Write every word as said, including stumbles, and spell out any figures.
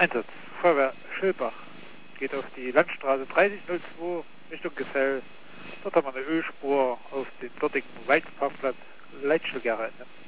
Einsatz. Feuerwehr Schilbach geht auf die Landstraße dreißig null zwei Richtung Gesell. Dort haben wir eine Ölspur auf dem dortigen Waldparkplatz Leitschelgerre.